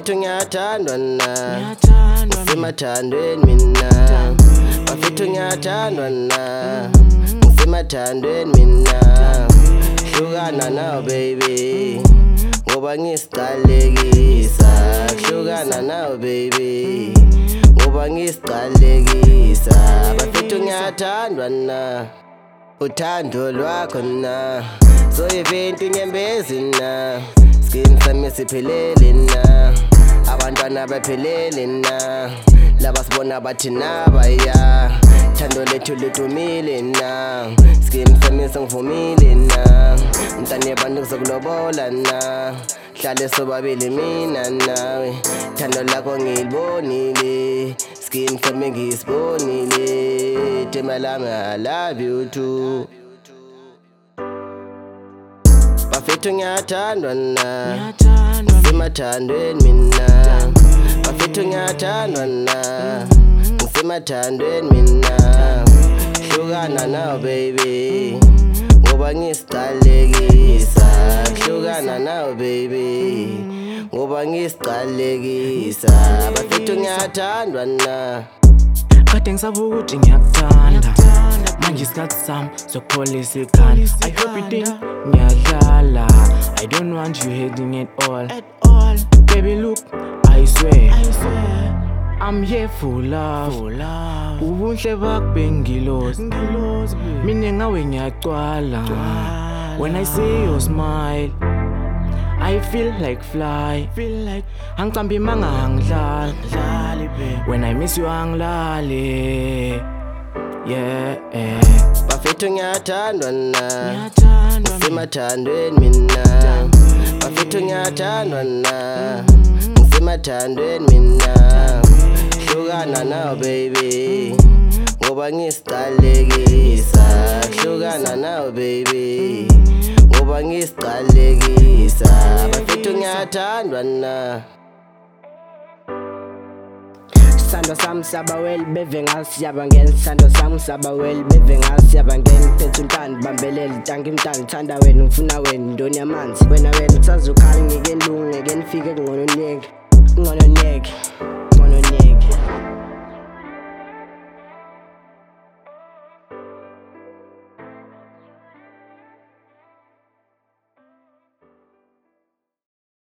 bafethu ngiyathandwa na ngisemathandweni mina bafethu ngiyathandwa na ngisemathandweni mina hlukana nawe baby ngoba ngisiqalekisa hlukana nawe baby ngoba ngisiqalekisa bafethu ngiyathandwa na uthando lwakho na so eventi nyembezi na skin sami siphelele na abantwana baphelele na laba sibona bathi nabaya thando lethu lidumile na skin sami sengivumile na mntane bantu kuzokulobola na hlale sobabili mina nawe thando lakho ngilibonile skin sami ngisibonile themba lami I love you too bafethu ngiyathandwa na ngisemathandweni mina bafethu ngiyathandwa na ngisemathandweni mina hlukana nawe baby ngoba ngisiqalekisa hlukana nawe baby ngoba ngisiqalekisa bafethu ngiyathandwa na kade ngisavuka ukuthi ngiyakuthanda manje isikhathi sami sokupholisa ikhanda I hope you think ngiyadlala I don't want you hating at all baby look I swear I'm here for love ubuhle bakho bengilozi mina ngawe ngiyacwala when I see your smile I feel like fly angicambi manga angidlali when I miss you angilali yeah bafethu ngiyathandwa na ngisemathandweni mina bafethu ngiyathandwa na ngisemathandweni mina hlukana nawe baby ngoba ngisiqalekisa hlukana nawe baby ngoba ngisiqalekisa bafethu ngiyathandwa na Sando sam sabawel beve ngasiyabangena sando sam sabawel beve ngasiyabangena phethe untando bambelele tangi mntando thanda wena ngifuna wena ndoni yamanzi wena usazukhala ngeke nilunge ngeke nifike ngcono nyeke